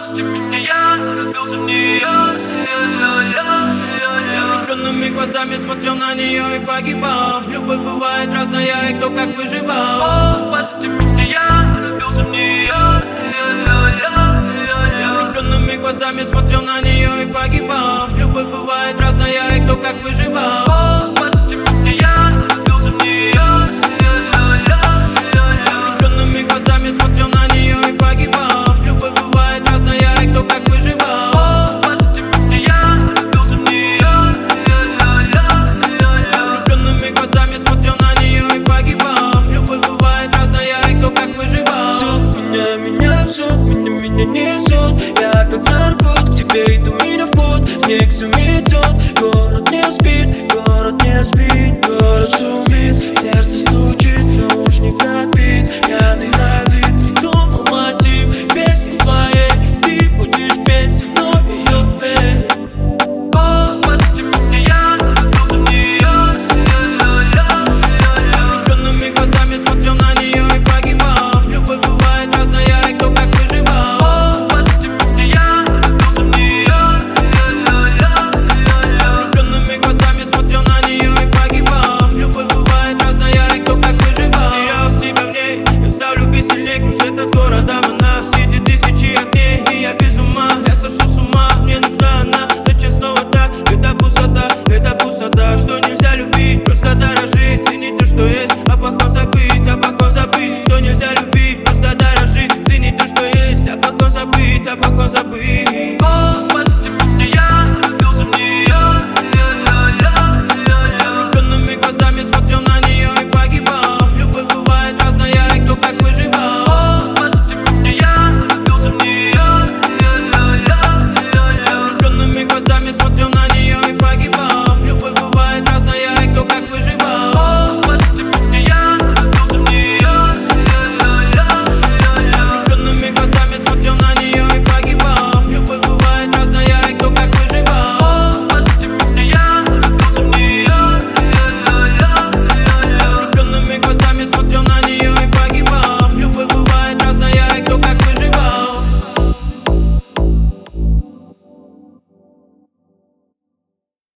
Прости меня, я влюбился в нее. Я влюбленными глазами смотрел на нее и погибал. Любовь бывает разная, и кто как выживал. Прости меня, я влюбился в нее. Я влюбленными глазами смотрел на нее и погибал. Любовь бывает разная, и кто как выживал. Прости меня, я влюбился в нее. Я влюбленными глазами смотрел на нее и погибал. Любовь бывает разная, и кто как выживал. Прости меня, я влюбился в нее. Я влюбленными глазами смотрел на нее и погибал. Любовь бывает разная, и кто как выживал. Все меня несет. Я как наркот к тебе иду, меня в пот. Снег все метет, город не спит, город не спит. Город шумит, сердце стучит, наушник как бит. Пьяный на вид, думал мотив песни твоей. Ты будешь петь со мной ее петь. Прости меня, я влюбился в нее. Я влюбленными глазами смотрел на нее и погибал. Любовь бывает разная, и кто как выживал. Прости меня, я влюбился в нее. Я влюбленными глазами смотрел на нее и погибал. Любовь бывает разная, и кто как выживал. Терял себя в ней, я стал любить сильней. Кружит от города она, среди тысячи огней. И я без ума, я сошел с ума. Мне нужна она, зачем снова так? Это пустота, что нельзя любить. Просто дорожить, ценить то, что есть. О плохом забыть, что нельзя любить. Просто дорожить, ценить то, что есть. О плохом забыть.